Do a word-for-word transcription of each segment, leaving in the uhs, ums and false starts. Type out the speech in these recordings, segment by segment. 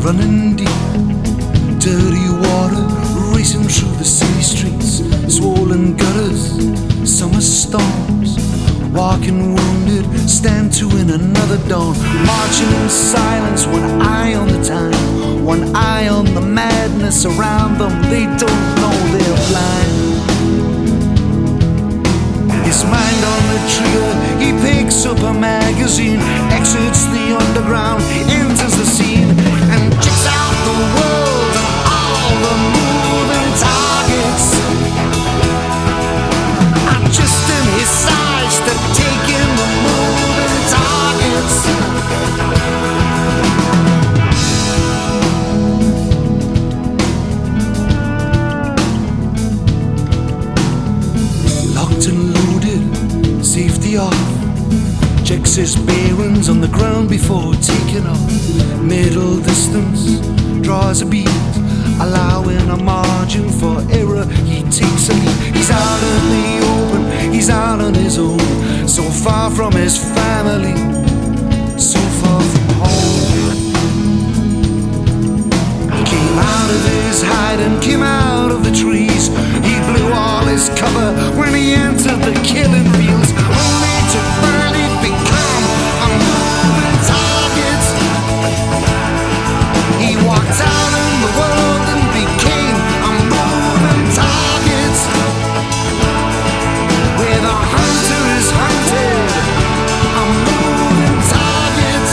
running deep. Dirty water racing through the city streets. Swollen gutters, summer storms. Walking wounded, stand to in another dawn. Marching in silence, one eye on the time, one eye on the madness around them. They don't know they're blind. His mind on the trigger, he picks up a magazine, exits the underground, enters the scene, and checks out the world and all the moving targets. I'm just in his sights to take in the moving targets. Locked and loaded, safety off. Checks his bearings on the ground before taking off. Middle distance, draws a beat, allowing a margin for error. He takes a leap. He's out in the open, he's out on his own. So far from his family, so far from home. He came out of his hiding, came out of the trees. He blew all his cover when he entered the killing fields, only to finally become a moving target. He walked out in the world and became a moving target. Where the hunter is hunted, a moving target.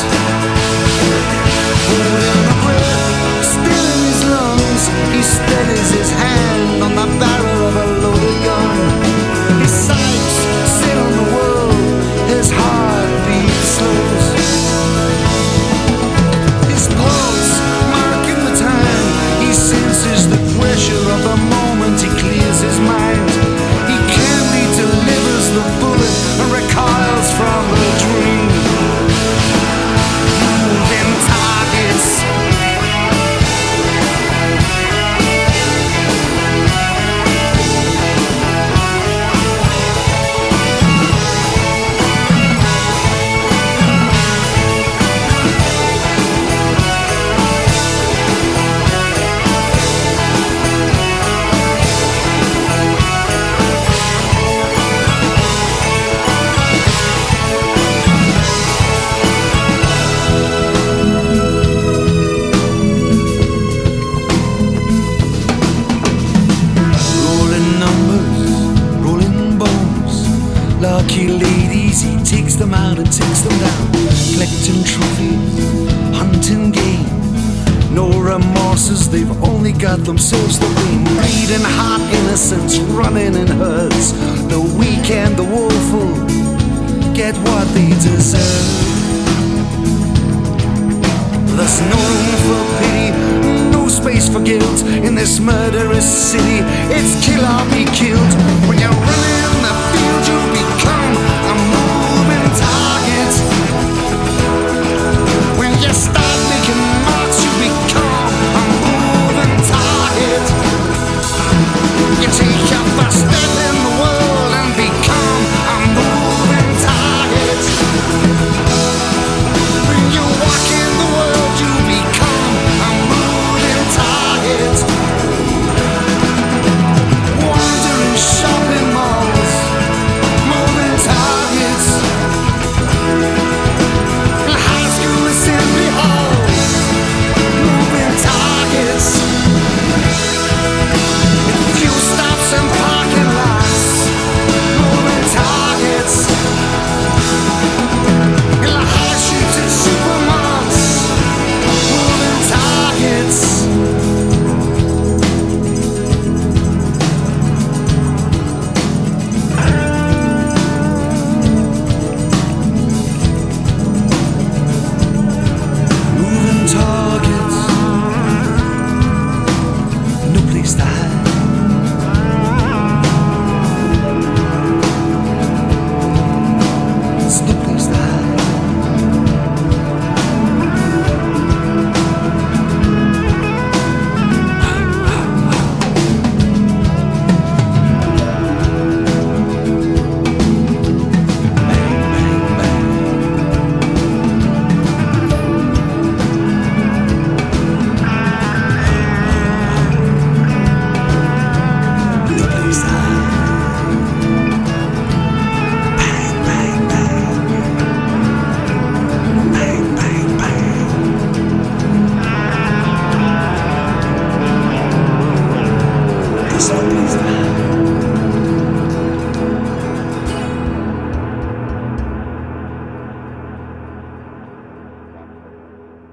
Holding a breath, still in his lungs, he steadies his hand on the barrel of a loaded gun. His sights set on the world, his heartbeat slows. His pulse marking the time, he senses the pressure of the moment. He clears his mind, he calmly delivers the bullet and recoils from the dream. Moving targets. Lucky ladies, he takes them out and takes them down. Collecting trophies, hunting game. No remorses, they've only got themselves to blame. Bleeding heart innocence, running in herds. The weak and the woeful get what they deserve. There's no room for pity, no space for guilt in this murderous city. It's kill or be killed. When you're running the field, you become a moving target. When you start making marks, you become a moving target. You take your first step in the world and become a moving target. When you walk in the world, you become a moving target. Wandering shopping malls, There's no place to hide.